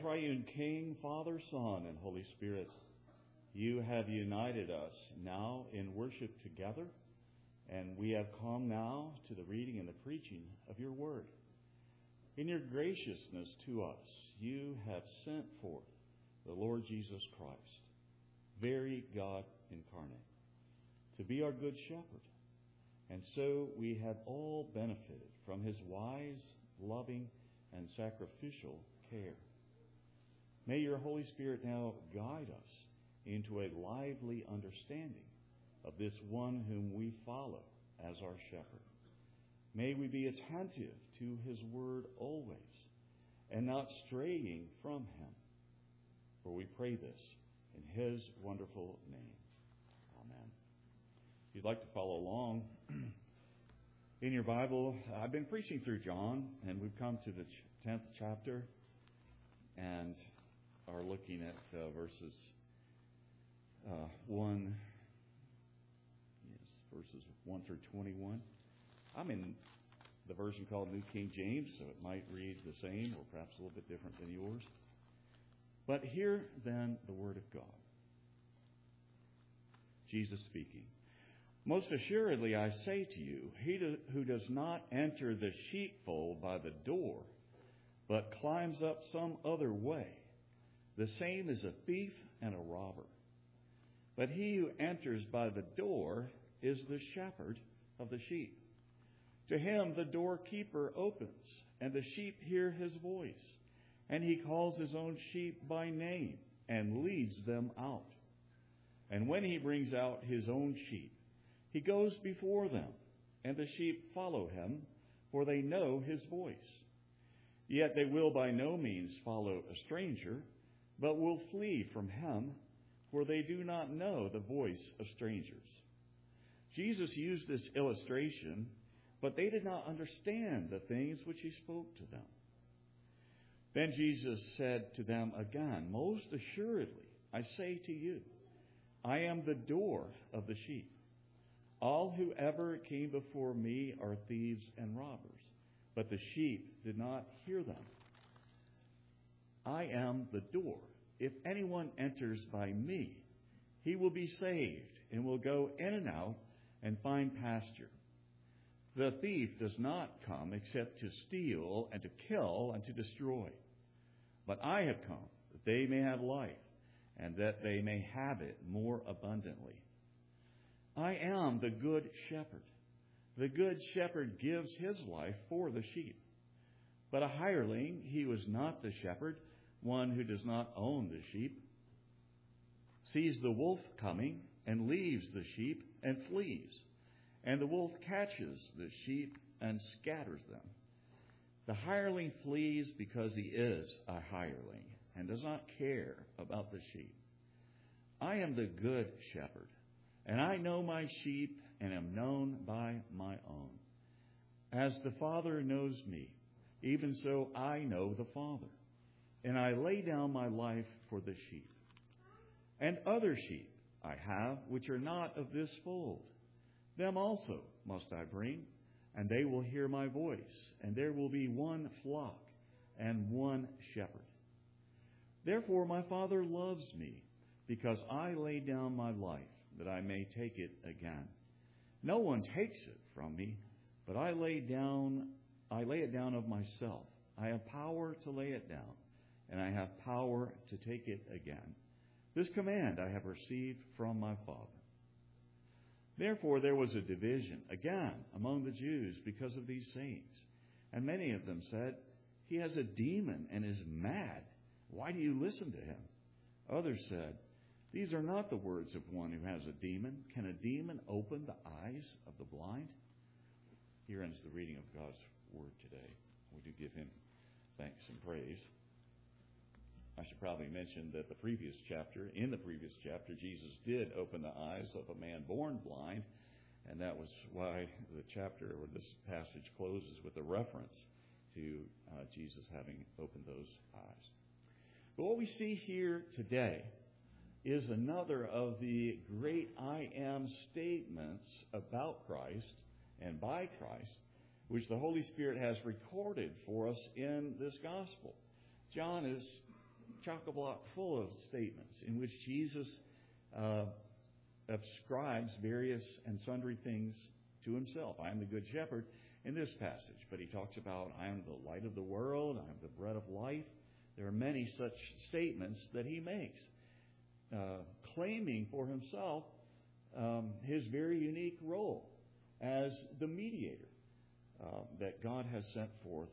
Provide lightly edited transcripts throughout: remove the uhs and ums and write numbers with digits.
Triune King, Father, Son, and Holy Spirit, you have united us now in worship together, and we have come now to the reading and the preaching of your word. In your graciousness to us, you have sent forth the Lord Jesus Christ, very God incarnate, to be our good shepherd. And so we have all benefited from his wise, loving, and sacrificial care. May your Holy Spirit now guide us into a lively understanding of this one whom we follow as our shepherd. May we be attentive to his word always and not straying from him. For we pray this in his wonderful name. Amen. If you'd like to follow along in your Bible, I've been preaching through John, and we've come to the 10th chapter and are looking at verses 1 through 21. I'm in the version called New King James, so it might read the same or perhaps a little bit different than yours. But hear then the word of God. Jesus speaking. Most assuredly I say to you, he who does not enter the sheepfold by the door, but climbs up some other way, the same is a thief and a robber. But he who enters by the door is the shepherd of the sheep. To him the doorkeeper opens, and the sheep hear his voice. And he calls his own sheep by name and leads them out. And when he brings out his own sheep, he goes before them, and the sheep follow him, for they know his voice. Yet they will by no means follow a stranger, but will flee from him, for they do not know the voice of strangers. Jesus used this illustration, but they did not understand the things which he spoke to them. Then Jesus said to them again, Most assuredly, I say to you, I am the door of the sheep. All who ever came before me are thieves and robbers, but the sheep did not hear them. I am the door. If anyone enters by me, he will be saved and will go in and out and find pasture. The thief does not come except to steal and to kill and to destroy. But I have come that they may have life and that they may have it more abundantly. I am the good shepherd. The good shepherd gives his life for the sheep. But a hireling, he was not the shepherd, one who does not own the sheep, sees the wolf coming and leaves the sheep and flees. And the wolf catches the sheep and scatters them. The hireling flees because he is a hireling and does not care about the sheep. I am the good shepherd, and I know my sheep and am known by my own. As the Father knows me, even so I know the Father, and I lay down my life for the sheep. And other sheep I have which are not of this fold. Them also must I bring, and they will hear my voice, and there will be one flock and one shepherd. Therefore my Father loves me, because I lay down my life, that I may take it again. No one takes it from me, but I lay it down of myself. I have power to lay it down, and I have power to take it again. This command I have received from my Father. Therefore there was a division again among the Jews because of these sayings. And many of them said, He has a demon and is mad. Why do you listen to him? Others said, These are not the words of one who has a demon. Can a demon open the eyes of the blind? Here ends the reading of God's word today. We do give him thanks and praise. I should probably mention that in the previous chapter, Jesus did open the eyes of a man born blind, and that was why the chapter or this passage closes with a reference to Jesus having opened those eyes. But what we see here today is another of the great I am statements about Christ and by Christ, which the Holy Spirit has recorded for us in this gospel. John is chock-a-block full of statements in which Jesus ascribes various and sundry things to himself. I am the good shepherd in this passage, but he talks about, I am the light of the world, I am the bread of life. There are many such statements that he makes, claiming for himself his very unique role as the mediator that God has sent forth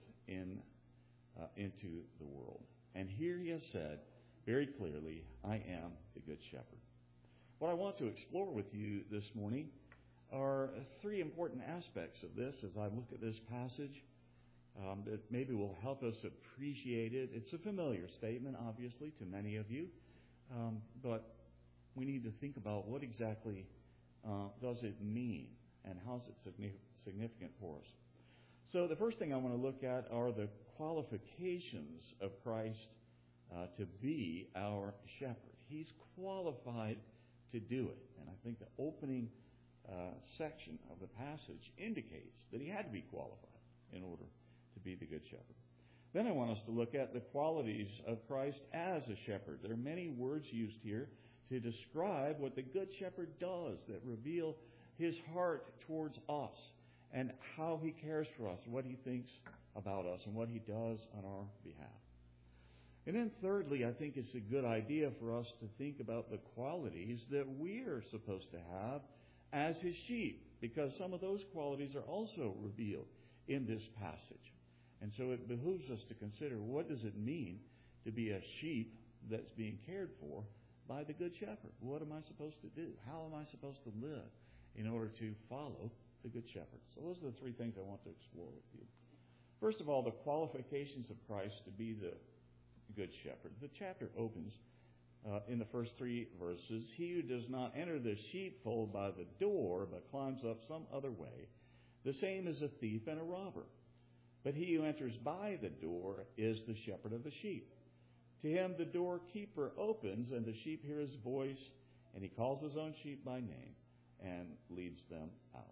into the world. And here he has said very clearly, I am the good shepherd. What I want to explore with you this morning are three important aspects of this as I look at this passage that maybe will help us appreciate it. It's a familiar statement, obviously, to many of you, but we need to think about what exactly does it mean and how is it significant for us. So the first thing I want to look at are the qualifications of Christ to be our shepherd. He's qualified to do it. And I think the opening section of the passage indicates that he had to be qualified in order to be the good shepherd. Then I want us to look at the qualities of Christ as a shepherd. There are many words used here to describe what the good shepherd does that reveal his heart towards us and how he cares for us, what he thinks about us, and what he does on our behalf. And then thirdly, I think it's a good idea for us to think about the qualities that we are supposed to have as his sheep, because some of those qualities are also revealed in this passage. And so it behooves us to consider, what does it mean to be a sheep that's being cared for by the Good Shepherd? What am I supposed to do? How am I supposed to live in order to follow the Good Shepherd? So those are the three things I want to explore with you. First of all, the qualifications of Christ to be the Good Shepherd. The chapter opens in the first three verses. He who does not enter the sheepfold by the door, but climbs up some other way, the same is a thief and a robber. But he who enters by the door is the shepherd of the sheep. To him the doorkeeper opens, and the sheep hear his voice, and he calls his own sheep by name and leads them out.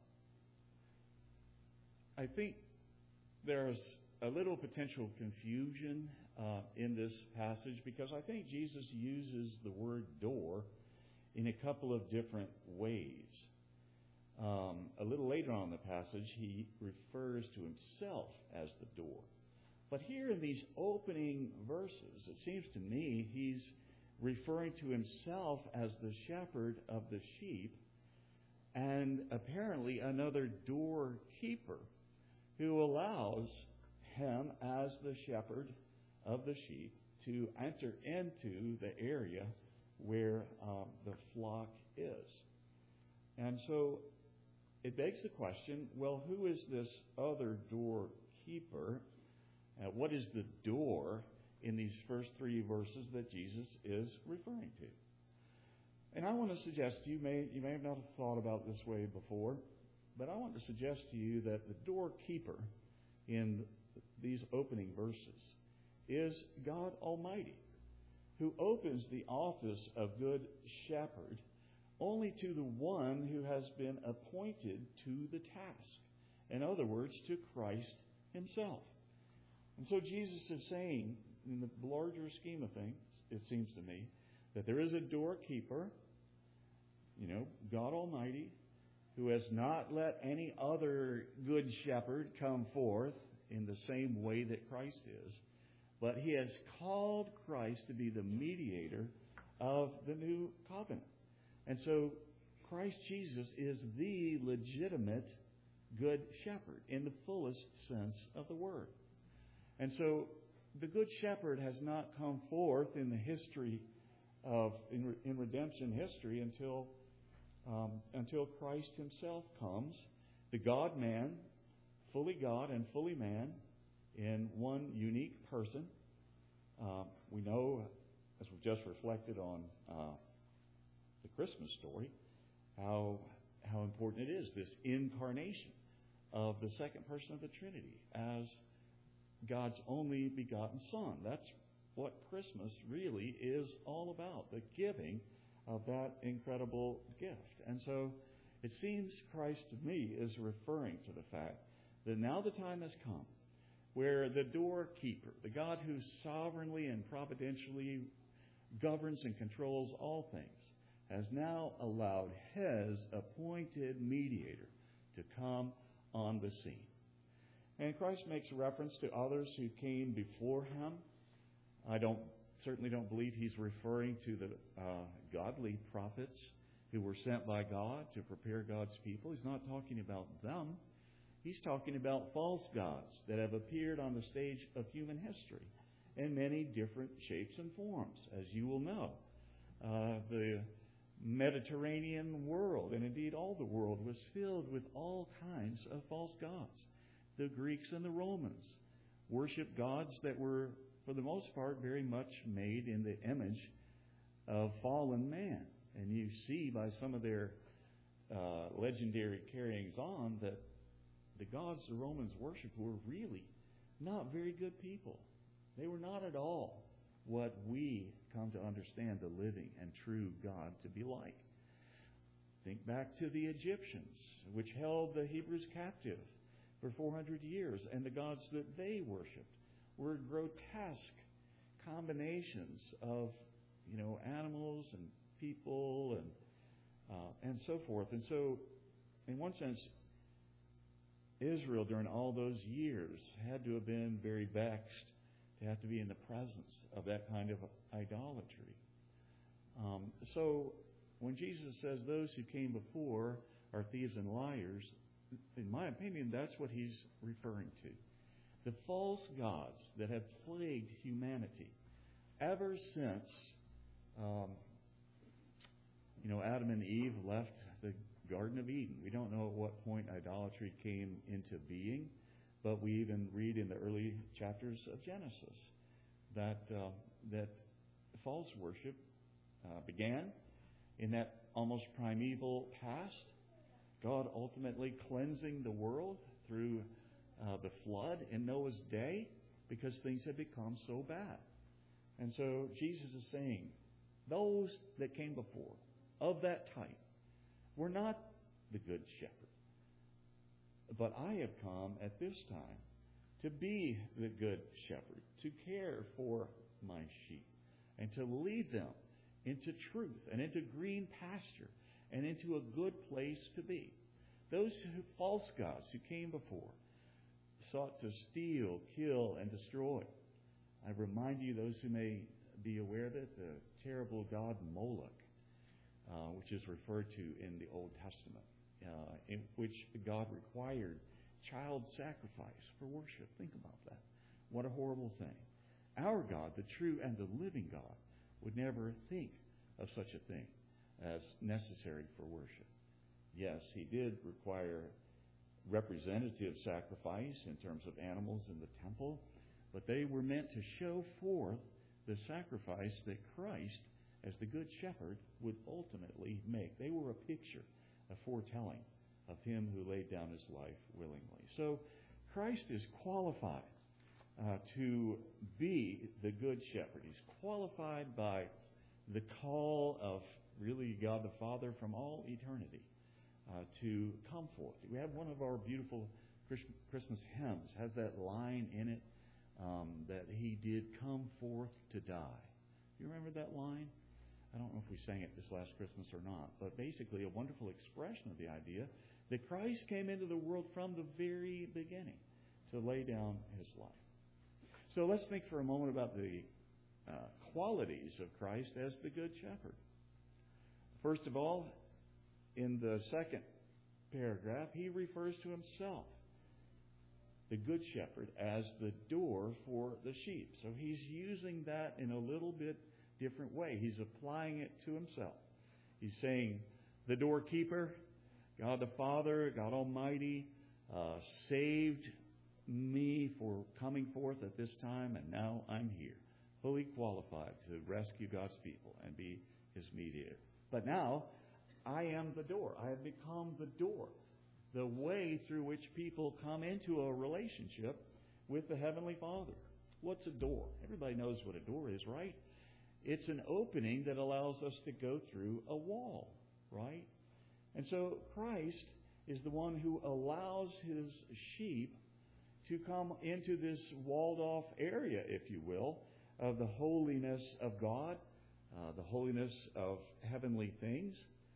I think there's a little potential confusion in this passage, because I think Jesus uses the word door in a couple of different ways. A little later on in the passage, he refers to himself as the door. But here in these opening verses, it seems to me he's referring to himself as the shepherd of the sheep, and apparently another doorkeeper who allows him as the shepherd of the sheep to enter into the area where the flock is. And so it begs the question, well, who is this other doorkeeper? What is the door in these first three verses that Jesus is referring to? And I want to suggest to you, you may have not thought about this way before, but I want to suggest to you that the doorkeeper in these opening verses is God Almighty, who opens the office of Good Shepherd only to the one who has been appointed to the task. In other words, to Christ himself. And so Jesus is saying, in the larger scheme of things, it seems to me, that there is a doorkeeper, God Almighty, who has not let any other good shepherd come forth in the same way that Christ is, but he has called Christ to be the mediator of the new covenant. And so Christ Jesus is the legitimate good shepherd in the fullest sense of the word. And so the good shepherd has not come forth in the history in redemption history until Christ himself comes, the God-man, fully God and fully man, in one unique person. We know, as we've just reflected on the Christmas story, how important it is, this incarnation of the second person of the Trinity as God's only begotten Son. That's what Christmas really is all about, the giving of that incredible gift. And so it seems Christ to me is referring to the fact that now the time has come where the doorkeeper, the God who sovereignly and providentially governs and controls all things, has now allowed his appointed mediator to come on the scene. And Christ makes reference to others who came before him. I certainly don't believe he's referring to the godly prophets who were sent by God to prepare God's people. He's not talking about them. He's talking about false gods that have appeared on the stage of human history in many different shapes and forms, as you will know. The Mediterranean world, and indeed all the world, was filled with all kinds of false gods. The Greeks and the Romans worshiped gods that were, for the most part, very much made in the image of fallen man. And you see by some of their legendary carryings on that the gods the Romans worshipped were really not very good people. They were not at all what we come to understand the living and true God to be like. Think back to the Egyptians, which held the Hebrews captive for 400 years, and the gods that they worshipped were grotesque combinations of, animals and people and so forth. And so, in one sense, Israel during all those years had to have been very vexed to have to be in the presence of that kind of idolatry. So when Jesus says those who came before are thieves and liars, in my opinion, that's what he's referring to. The false gods that have plagued humanity ever since Adam and Eve left the Garden of Eden. We don't know at what point idolatry came into being, but we even read in the early chapters of Genesis that false worship began in that almost primeval past. God ultimately cleansing the world through the flood in Noah's day because things had become so bad. And so Jesus is saying, those that came before, of that type, were not the good shepherd. But I have come at this time to be the good shepherd, to care for my sheep, and to lead them into truth and into green pasture and into a good place to be. Those false gods who came before sought to steal, kill, and destroy. I remind you, those who may be aware of it, the terrible god Moloch, which is referred to in the Old Testament, in which God required child sacrifice for worship. Think about that. What a horrible thing. Our God, the true and the living God, would never think of such a thing as necessary for worship. Yes, he did require representative sacrifice in terms of animals in the temple, but they were meant to show forth the sacrifice that Christ, as the Good Shepherd, would ultimately make. They were a picture, a foretelling of him who laid down his life willingly. So Christ is qualified to be the Good Shepherd. He's qualified by the call of really God the Father from all eternity to come forth. We have one of our beautiful Christmas hymns, has that line in it that he did come forth to die. You remember that line? I don't know if we sang it this last Christmas or not, but basically a wonderful expression of the idea that Christ came into the world from the very beginning to lay down his life. So let's think for a moment about the qualities of Christ as the Good Shepherd. First of all, in the second paragraph, he refers to himself, the Good Shepherd, as the door for the sheep. So he's using that in a little bit different way. He's applying it to himself. He's saying, the doorkeeper, God the Father, God Almighty, saved me for coming forth at this time, and now I'm here, fully qualified to rescue God's people and be his mediator. But now, I am the door. I have become the door, the way through which people come into a relationship with the Heavenly Father. What's a door? Everybody knows what a door is, right? It's an opening that allows us to go through a wall, right? And so Christ is the one who allows his sheep to come into this walled-off area, if you will, of the holiness of God, the holiness of heavenly things,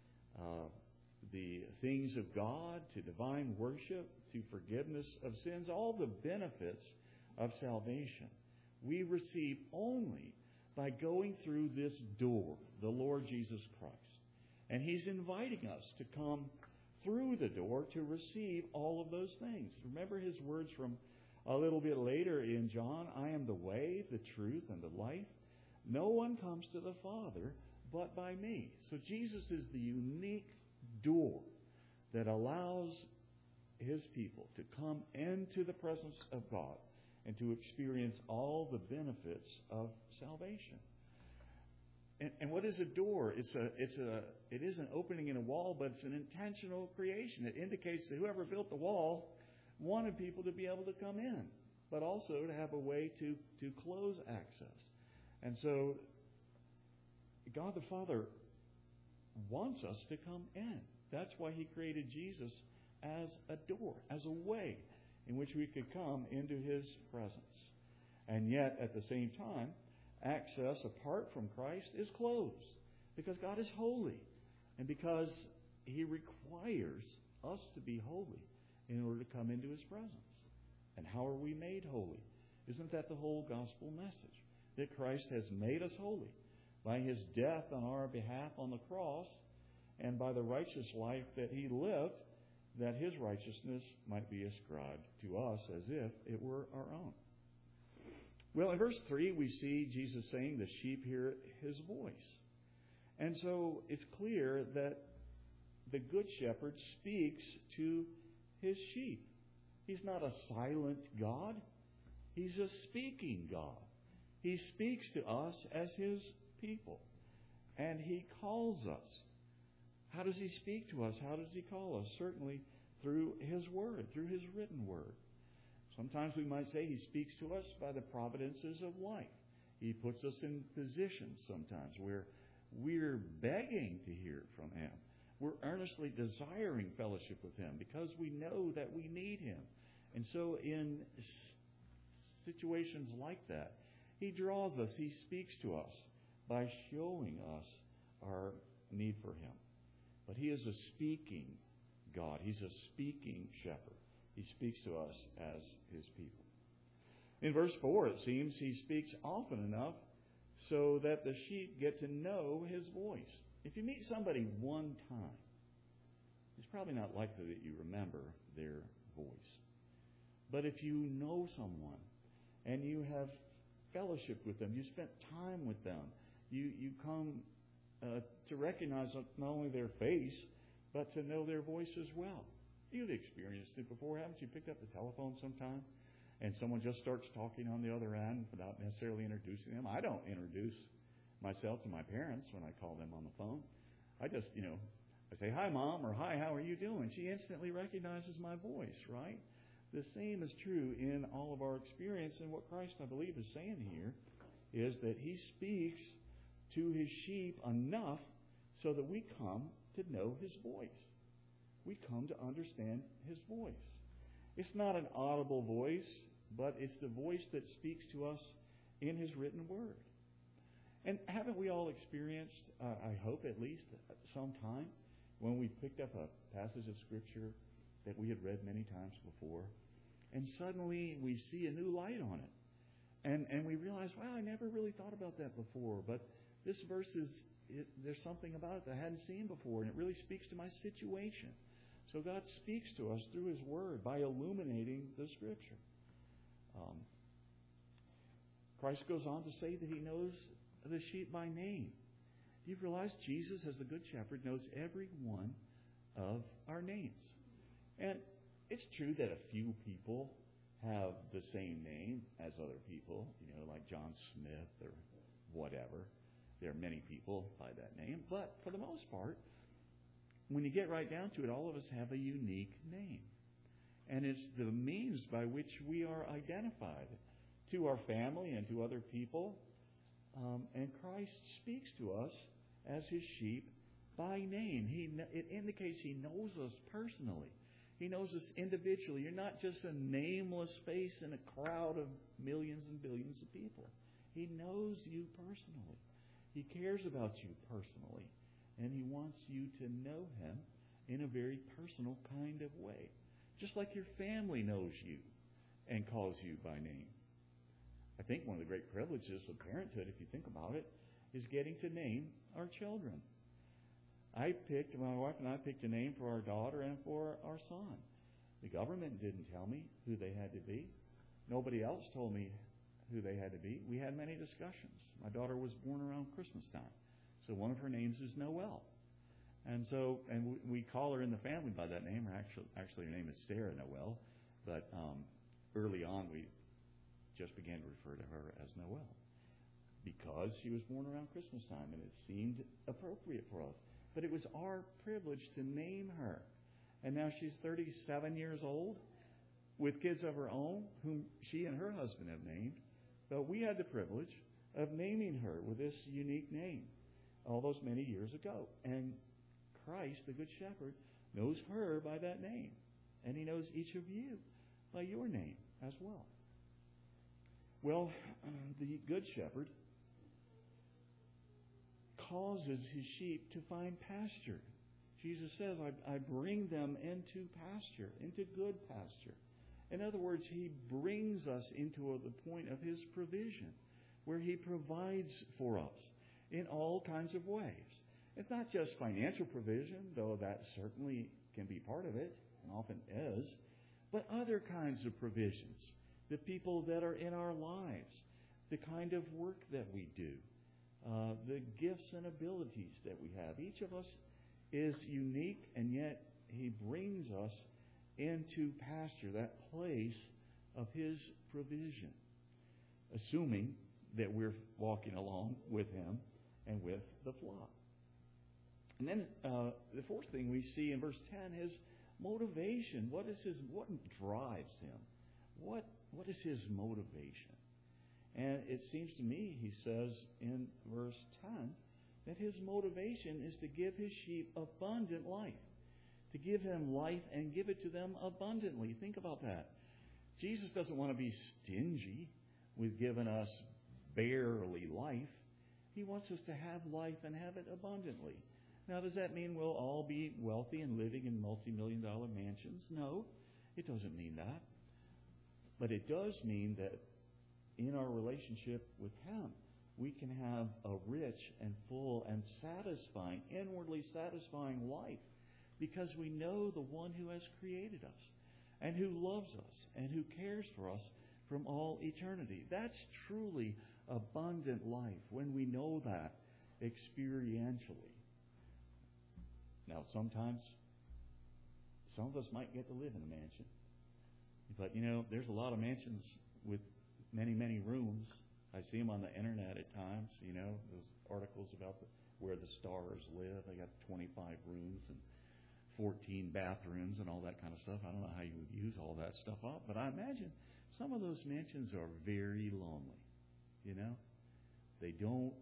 the things of God, to divine worship, to forgiveness of sins, all the benefits of salvation we receive only by going through this door, the Lord Jesus Christ. And He's inviting us to come through the door to receive all of those things. Remember His words from a little bit later in John, I am the way, the truth, and the life. No one comes to the Father but by me. So Jesus is the unique door that allows His people to come into the presence of God and to experience all the benefits of salvation. And what is a door? It is an opening in a wall, but it's an intentional creation. It indicates that whoever built the wall wanted people to be able to come in, but also to have a way to close access. And so God the Father wants us to come in. That's why He created Jesus as a door, as a way in which we could come into His presence. And yet, at the same time, access apart from Christ is closed because God is holy and because He requires us to be holy in order to come into His presence. And how are we made holy? Isn't that the whole gospel message? That Christ has made us holy by His death on our behalf on the cross and by the righteous life that He lived, that His righteousness might be ascribed to us as if it were our own. Well, in verse 3, we see Jesus saying, the sheep hear His voice. And so it's clear that the Good Shepherd speaks to His sheep. He's not a silent God. He's a speaking God. He speaks to us as His people. And He calls us. How does He speak to us? How does He call us? Certainly through His Word, through His written Word. Sometimes we might say He speaks to us by the providences of life. He puts us in positions sometimes where we're begging to hear from Him. We're earnestly desiring fellowship with Him because we know that we need Him. And so in situations like that, He draws us, He speaks to us by showing us our need for Him. But He is a speaking God. He's a speaking shepherd. He speaks to us as His people. In verse 4, it seems He speaks often enough so that the sheep get to know His voice. If you meet somebody one time, it's probably not likely that you remember their voice. But if you know someone and you have fellowship with them, you spent time with them, you come to recognize not only their face, but to know their voice as well. You've experienced it before, haven't you? Picked up the telephone sometime and someone just starts talking on the other end without necessarily introducing them. I don't introduce myself to my parents when I call them on the phone. I just, I say, hi, Mom, or hi, how are you doing? She instantly recognizes my voice, right? The same is true in all of our experience. And what Christ, I believe, is saying here is that He speaks to His sheep enough so that we come to know His voice. We come to understand His voice. It's not an audible voice, but it's the voice that speaks to us in His written Word. And haven't we all experienced, I hope at least, some time when we picked up a passage of Scripture that we had read many times before, and suddenly we see a new light on it. And we realize, wow, I never really thought about that before, but this verse there's something about it that I hadn't seen before, and it really speaks to my situation. So God speaks to us through His Word by illuminating the Scripture. Christ goes on to say that He knows the sheep by name. Do you realize Jesus, as the Good Shepherd, knows every one of our names? And it's true that a few people have the same name as other people, like John Smith or whatever. There are many people by that name. But for the most part, when you get right down to it, all of us have a unique name. And it's the means by which we are identified to our family and to other people. And Christ speaks to us as His sheep by name. It indicates He knows us personally. He knows us individually. You're not just a nameless face in a crowd of millions and billions of people. He knows you personally. He cares about you personally. And He wants you to know Him in a very personal kind of way. Just like your family knows you and calls you by name. I think one of the great privileges of parenthood, if you think about it, is getting to name our children. My wife and I picked a name for our daughter and for our son. The government didn't tell me who they had to be. Nobody else told me who they had to be. We had many discussions. My daughter was born around Christmas time, so one of her names is Noel. And we call her in the family by that name. Actually, her name is Sarah Noel, but early on we just began to refer to her as Noel because she was born around Christmas time, and it seemed appropriate for us. But it was our privilege to name her. And now she's 37 years old with kids of her own, whom she and her husband have named. But we had the privilege of naming her with this unique name all those many years ago. And Christ, the Good Shepherd, knows her by that name. And He knows each of you by your name as well. Well, the Good Shepherd causes His sheep to find pasture. Jesus says, I bring them into pasture, into good pasture. In other words, He brings us into the point of His provision, where He provides for us in all kinds of ways. It's not just financial provision, though that certainly can be part of it, and often is, but other kinds of provisions. The people that are in our lives, the kind of work that we do, the gifts and abilities that we have. Each of us is unique, and yet He brings us into pasture, that place of His provision, assuming that we're walking along with Him and with the flock. And then the fourth thing we see in verse 10 is motivation. What drives Him? What is His motivation? And it seems to me, he says in verse 10, that His motivation is to give His sheep abundant life. To give them life and give it to them abundantly. Think about that. Jesus doesn't want to be stingy with giving us barely life. He wants us to have life and have it abundantly. Now, does that mean we'll all be wealthy and living in multi-million-dollar mansions? No, it doesn't mean that. But it does mean that in our relationship with Him, we can have a rich and full and satisfying, inwardly satisfying life because we know the one who has created us and who loves us and who cares for us from all eternity. That's truly abundant life when we know that experientially. Now, sometimes some of us might get to live in a mansion. But, there's a lot of mansions with many, many rooms. I see them on the internet at times, those articles about where the stars live. They got 25 rooms and 14 bathrooms and all that kind of stuff. I don't know how you would use all that stuff up, but I imagine some of those mansions are very lonely, They don't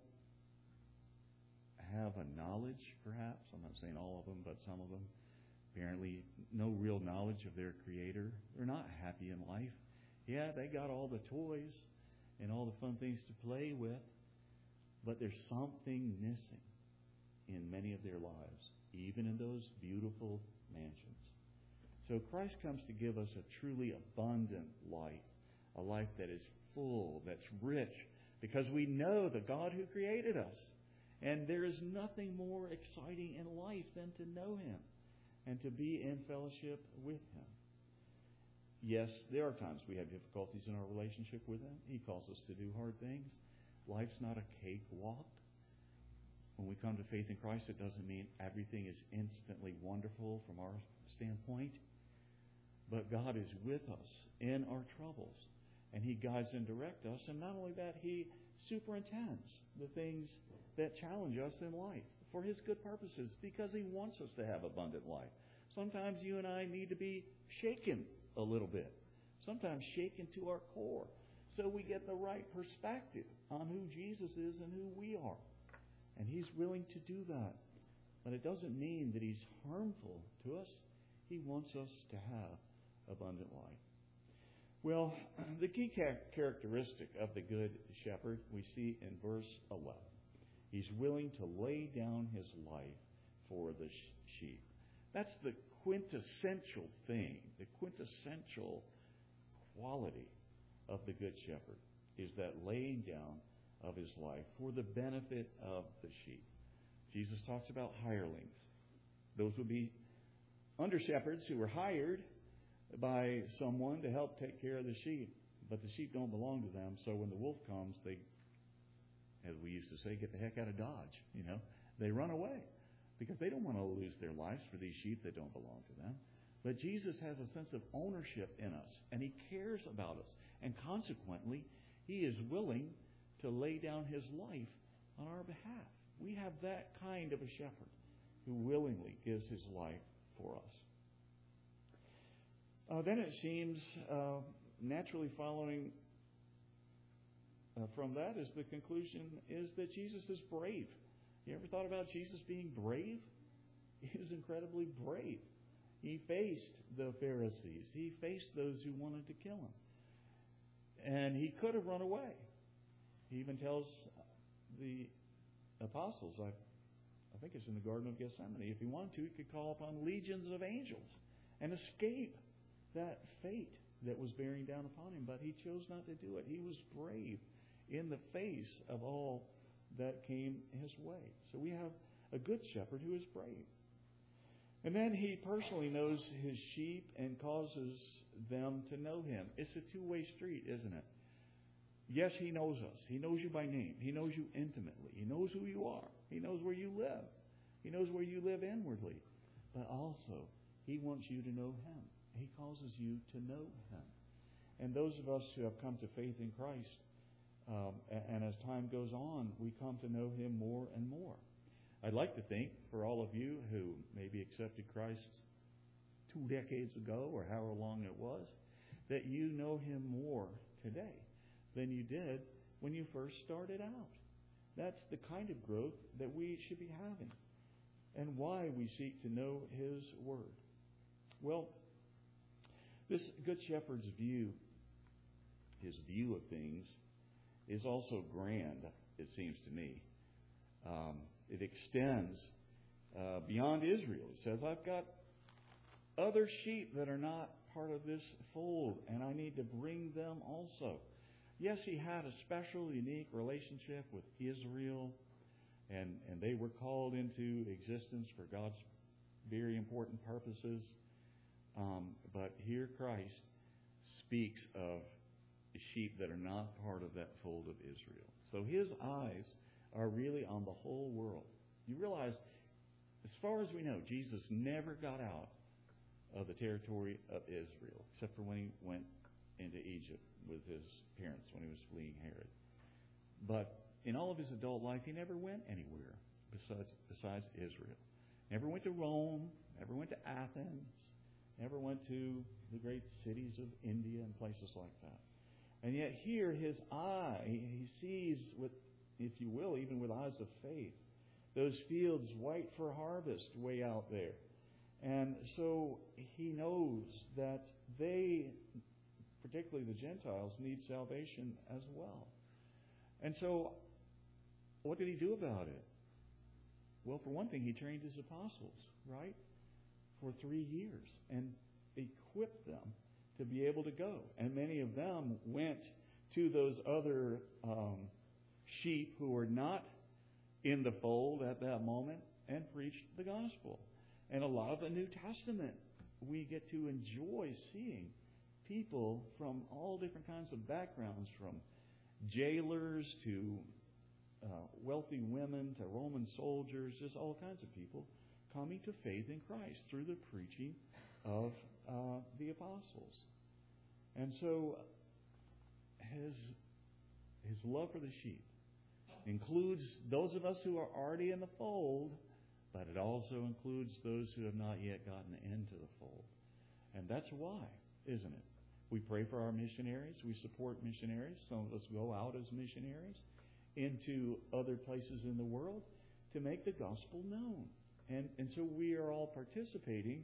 have a knowledge, perhaps. I'm not saying all of them, but some of them. Apparently, no real knowledge of their Creator. They're not happy in life. Yeah, they got all the toys and all the fun things to play with, but there's something missing in many of their lives, even in those beautiful mansions. So Christ comes to give us a truly abundant life, a life that is full, that's rich, because we know the God who created us. And there is nothing more exciting in life than to know Him and to be in fellowship with Him. Yes, there are times we have difficulties in our relationship with Him. He calls us to do hard things. Life's not a cakewalk. When we come to faith in Christ, it doesn't mean everything is instantly wonderful from our standpoint. But God is with us in our troubles. And He guides and directs us. And not only that, He superintends the things that challenge us in life for His good purposes, because He wants us to have abundant life. Sometimes you and I need to be shaken a little bit, sometimes shaken to our core, so we get the right perspective on who Jesus is and who we are. And He's willing to do that. But it doesn't mean that He's harmful to us. He wants us to have abundant life. Well, the key characteristic of the Good Shepherd we see in verse 11. He's willing to lay down his life for the sheep. That's the quintessential thing, the quintessential quality of the Good Shepherd, is that laying down of his life for the benefit of the sheep. Jesus talks about hirelings. Those would be under-shepherds who were hired by someone to help take care of the sheep. But the sheep don't belong to them, so when the wolf comes, they, as we used to say, get the heck out of Dodge. They run away because they don't want to lose their lives for these sheep that don't belong to them. But Jesus has a sense of ownership in us, and He cares about us. And consequently, He is willing to lay down His life on our behalf. We have that kind of a shepherd who willingly gives his life for us. Then it seems naturally following from that is the conclusion is that Jesus is brave. You ever thought about Jesus being brave? He was incredibly brave. He faced the Pharisees. He faced those who wanted to kill him. And he could have run away. He even tells the apostles, I think it's in the Garden of Gethsemane, if he wanted to, he could call upon legions of angels and escape that fate that was bearing down upon him. But he chose not to do it. He was brave in the face of all that came his way. So we have a good shepherd who is brave. And then he personally knows his sheep and causes them to know him. It's a two-way street, isn't it? Yes, he knows us. He knows you by name. He knows you intimately. He knows who you are. He knows where you live. He knows where you live inwardly. But also, he wants you to know him. He causes you to know him. And those of us who have come to faith in Christ, and as time goes on, we come to know him more and more. I'd like to think, for all of you who maybe accepted Christ 2 decades ago or however long it was, that you know him more today than you did when you first started out. That's the kind of growth that we should be having and why we seek to know his word. Well, this Good Shepherd's view, his view of things, is also grand, it seems to me. It extends beyond Israel. It says, I've got other sheep that are not part of this fold, and I need to bring them also. Yes, he had a special, unique relationship with Israel, and they were called into existence for God's very important purposes. But here Christ speaks of sheep that are not part of that fold of Israel. So his eyes are really on the whole world. You realize, as far as we know, Jesus never got out of the territory of Israel, except for when he went into Egypt with his parents when he was fleeing Herod. But in all of his adult life, he never went anywhere besides Israel. Never went to Rome, never went to Athens, never went to the great cities of India and places like that. And yet here, his eye, he sees with, if you will, even with eyes of faith, those fields white for harvest way out there. And so he knows that they, particularly the Gentiles, need salvation as well. And so what did he do about it? Well, for one thing, he trained his apostles, right, for 3 years and equipped them to be able to go. And many of them went to those other sheep who were not in the fold at that moment and preached the gospel. And a lot of the New Testament, we get to enjoy seeing people from all different kinds of backgrounds, from jailers to wealthy women to Roman soldiers, just all kinds of people coming to faith in Christ through the preaching of the apostles. And so his love for the sheep includes those of us who are already in the fold, but it also includes those who have not yet gotten into the fold. And that's why, isn't it? We pray for our missionaries. We support missionaries. Some of us go out as missionaries into other places in the world to make the gospel known. And so we are all participating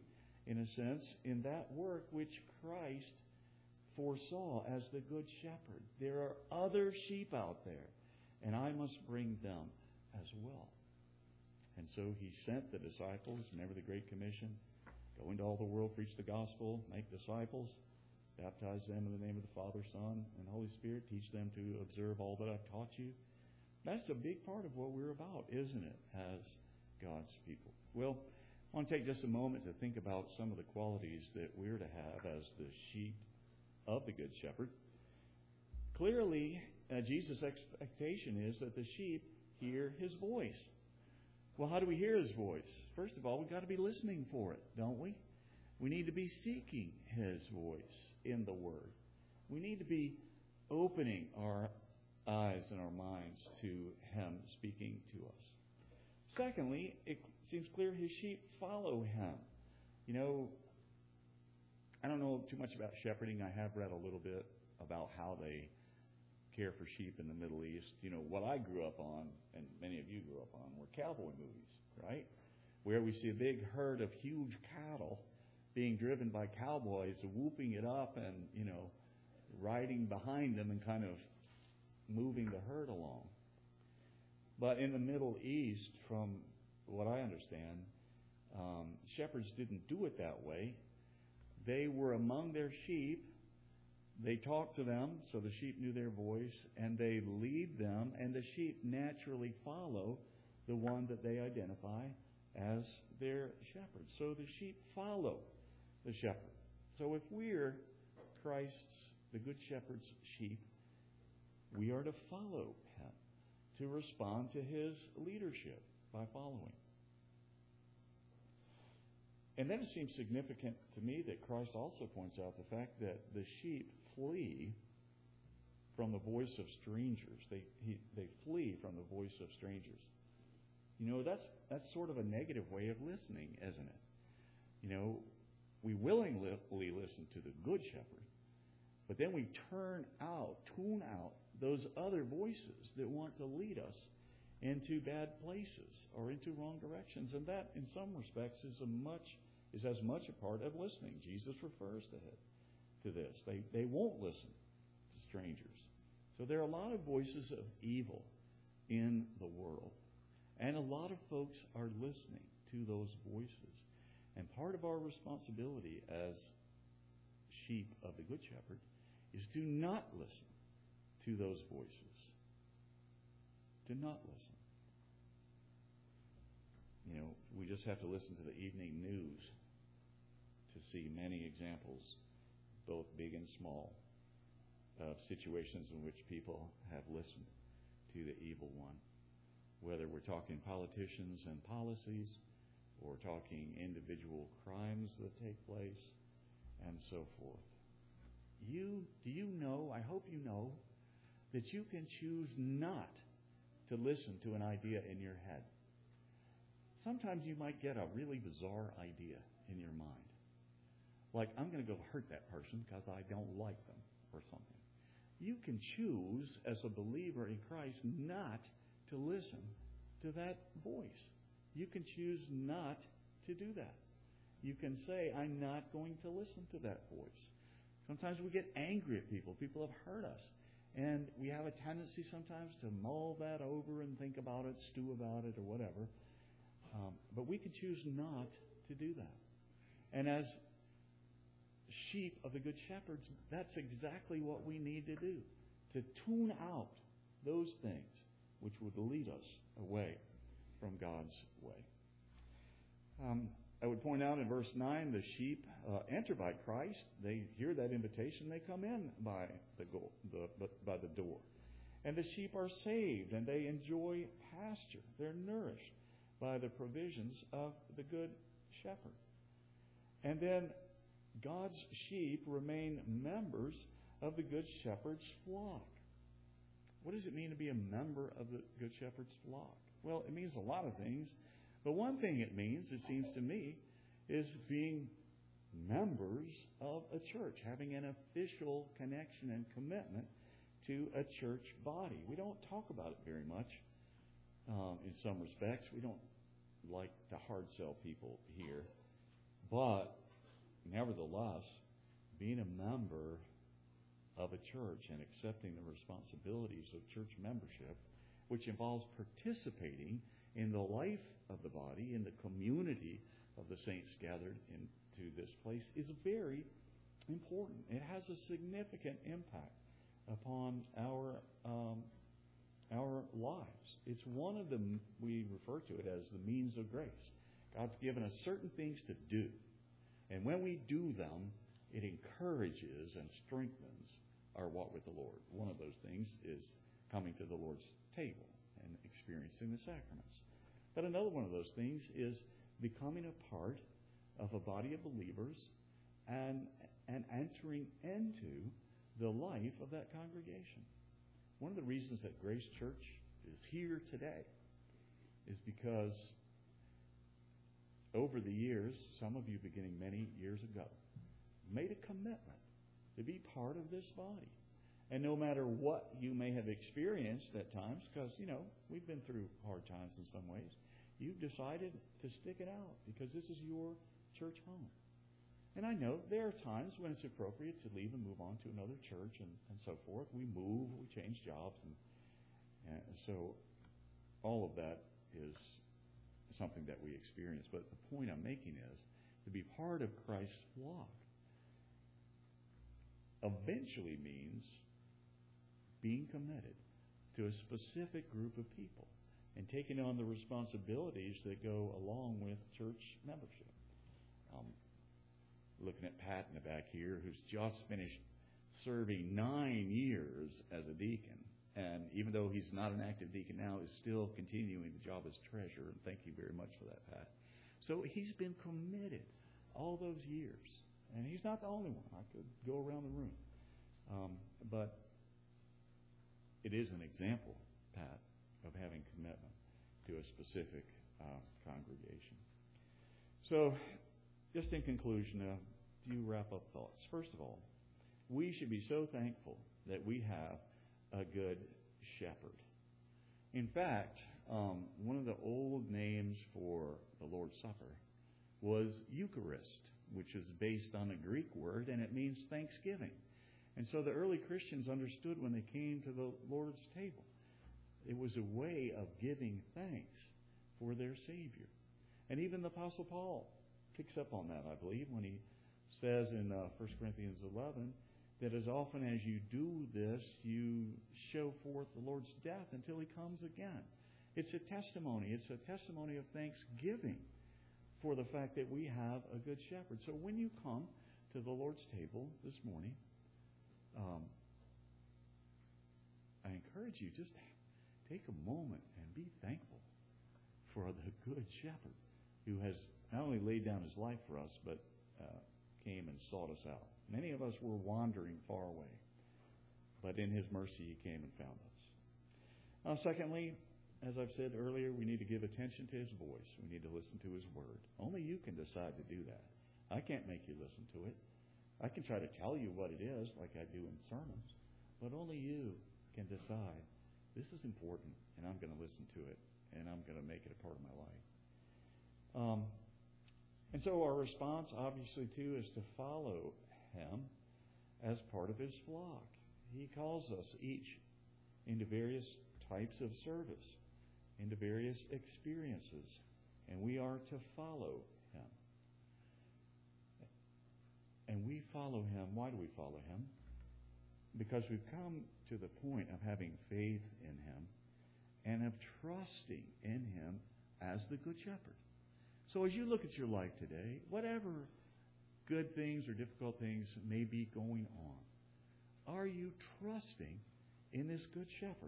in a sense, in that work which Christ foresaw as the Good Shepherd. There are other sheep out there, and I must bring them as well. And so he sent the disciples. Remember the Great Commission? Go into all the world, preach the gospel, make disciples, baptize them in the name of the Father, Son, and Holy Spirit. Teach them to observe all that I've taught you. That's a big part of what we're about, isn't it, as God's people? Well, I want to take just a moment to think about some of the qualities that we're to have as the sheep of the Good Shepherd. Clearly, Jesus' expectation is that the sheep hear His voice. Well, how do we hear His voice? First of all, we've got to be listening for it, don't we? We need to be seeking His voice in the Word. We need to be opening our eyes and our minds to Him speaking to us. Secondly, it seems clear His sheep follow Him. You know, I don't know too much about shepherding. I have read a little bit about how they care for sheep in the Middle East. You know, what I grew up on, and many of you grew up on, were cowboy movies, right? Where we see a big herd of huge cattle being driven by cowboys, whooping it up and, you know, riding behind them and kind of moving the herd along. But in the Middle East, from what I understand, shepherds didn't do it that way. They were among their sheep. They talked to them, so the sheep knew their voice, and they lead them, and the sheep naturally follow the one that they identify as their shepherd. So the sheep follow the shepherd. So if we're Christ's, the Good Shepherd's sheep, we are to follow Him, to respond to His leadership by following. And then it seems significant to me that Christ also points out the fact that the sheep flee from the voice of strangers. They flee from the voice of strangers. You know, that's sort of a negative way of listening, isn't it? You know, we willingly listen to the Good Shepherd, but then we tune out those other voices that want to lead us into bad places or into wrong directions. And that, in some respects, is as much a part of listening. Jesus refers to this. They won't listen to strangers. So there are a lot of voices of evil in the world. And a lot of folks are listening to those voices. And part of our responsibility as sheep of the Good Shepherd is to not listen to those voices. To not listen. You know, we just have to listen to the evening news to see many examples, both big and small, of situations in which people have listened to the evil one. Whether we're talking politicians and policies, or talking individual crimes that take place, and so forth. Do you know, I hope you know, that you can choose not to listen to an idea in your head. Sometimes you might get a really bizarre idea in your mind. Like, I'm going to go hurt that person because I don't like them or something. You can choose as a believer in Christ not to listen to that voice. You can choose not to do that. You can say, I'm not going to listen to that voice. Sometimes we get angry at people. People have hurt us. And we have a tendency sometimes to mull that over and think about it, stew about it, or whatever. But we can choose not to do that. And as sheep of the Good Shepherds, that's exactly what we need to do. To tune out those things which would lead us away from God's way. I would point out in verse 9, the sheep enter by Christ. They hear that invitation. They come in by the door. And the sheep are saved, and they enjoy pasture. They're nourished by the provisions of the Good Shepherd. And then God's sheep remain members of the Good Shepherd's flock. What does it mean to be a member of the Good Shepherd's flock? Well, it means a lot of things. But one thing it means, it seems to me, is being members of a church, having an official connection and commitment to a church body. We don't talk about it very much in some respects. We don't like to hard sell people here. But Nevertheless, being a member of a church and accepting the responsibilities of church membership, which involves participating in the life of the body, in the community of the saints gathered into this place, is very important. It has a significant impact upon our lives. It's one of them. We refer to it as the means of grace. God's given us certain things to do, and when we do them, it encourages and strengthens our walk with the Lord. One of those things is coming to the Lord's table and experiencing the sacraments. But another one of those things is becoming a part of a body of believers and entering into the life of that congregation. One of the reasons that Grace Church is here today is because over the years, some of you beginning many years ago, made a commitment to be part of this body. And no matter what you may have experienced at times, because, we've been through hard times in some ways, you've decided to stick it out because this is your church home. And I know there are times when it's appropriate to leave and move on to another church and so forth. We move, we change jobs, and so all of that is something that we experience. But the point I'm making is to be part of Christ's flock eventually means being committed to a specific group of people and taking on the responsibilities that go along with church membership. Looking at Pat in the back here, who's just finished serving 9 years as a deacon, and even though he's not an active deacon now, is still continuing the job as treasurer, and thank you very much for that, Pat. So he's been committed all those years, and he's not the only one. I could go around the room. But it is an example, Pat, of having commitment to a specific congregation. So, just in conclusion, a few wrap-up thoughts. First of all, we should be so thankful that we have a good shepherd. In fact, one of the old names for the Lord's Supper was Eucharist, which is based on a Greek word, and it means thanksgiving. And so the early Christians understood when they came to the Lord's table, it was a way of giving thanks for their Savior. And even the Apostle Paul picks up on that, I believe, when he says in 1 Corinthians 11 that as often as you do this, you show forth the Lord's death until He comes again. It's a testimony. It's a testimony of thanksgiving for the fact that we have a good shepherd. So when you come to the Lord's table this morning, I encourage you just take a moment and be thankful for the good shepherd who has not only laid down his life for us, but came and sought us out. Many of us were wandering far away, but in His mercy He came and found us. Secondly, as I've said earlier, we need to give attention to His voice. We need to listen to His word. Only you can decide to do that. I can't make you listen to it. I can try to tell you what it is, like I do in sermons, but only you can decide, this is important, and I'm going to listen to it, and I'm going to make it a part of my life. And so our response, obviously, too, is to follow Him as part of His flock. He calls us each into various types of service, into various experiences, and we are to follow Him. And we follow Him. Why do we follow Him? Because we've come to the point of having faith in Him and of trusting in Him as the Good Shepherd. So as you look at your life today, whatever good things or difficult things may be going on, are you trusting in this Good Shepherd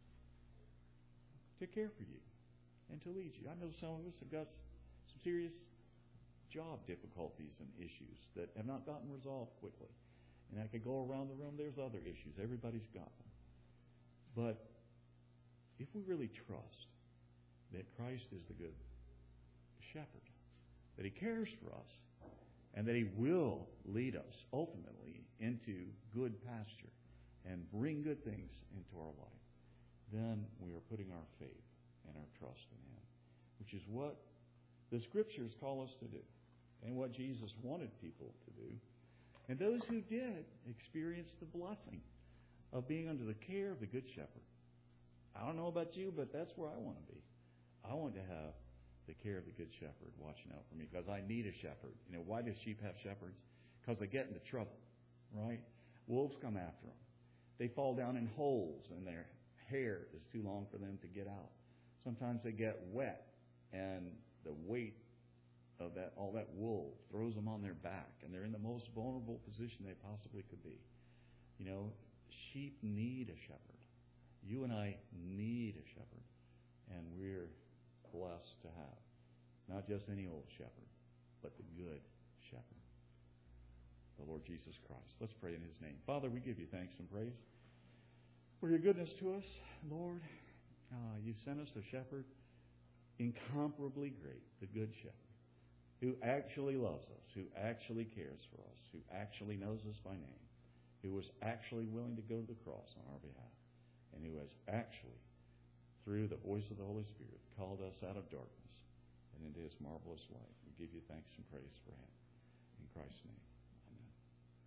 to care for you and to lead you? I know some of us have got some serious job difficulties and issues that have not gotten resolved quickly. And I could go around the room, there's other issues. Everybody's got them. But if we really trust that Christ is the Good Shepherd, that He cares for us, and that He will lead us ultimately into good pasture and bring good things into our life, then we are putting our faith and our trust in Him, which is what the Scriptures call us to do. and what Jesus wanted people to do. And those who did experienced the blessing of being under the care of the Good Shepherd. I don't know about you, but that's where I want to be. I want to have the care of the Good Shepherd watching out for me because I need a shepherd. You know, why do sheep have shepherds? Because they get into trouble, right? Wolves come after them. They fall down in holes and their hair is too long for them to get out. Sometimes they get wet and the weight of all that wool throws them on their back and they're in the most vulnerable position they possibly could be. You know, sheep need a shepherd. You and I need a shepherd. And we're blessed to have not just any old shepherd, but the good shepherd, the Lord Jesus Christ. Let's pray in His name. Father, we give You thanks and praise for Your goodness to us. Lord, You sent us a shepherd incomparably great, the good shepherd, who actually loves us, who actually cares for us, who actually knows us by name, who was actually willing to go to the cross on our behalf, and who has actually, through the voice of the Holy Spirit, called us out of darkness and into His marvelous light. We give You thanks and praise for Him. In Christ's name.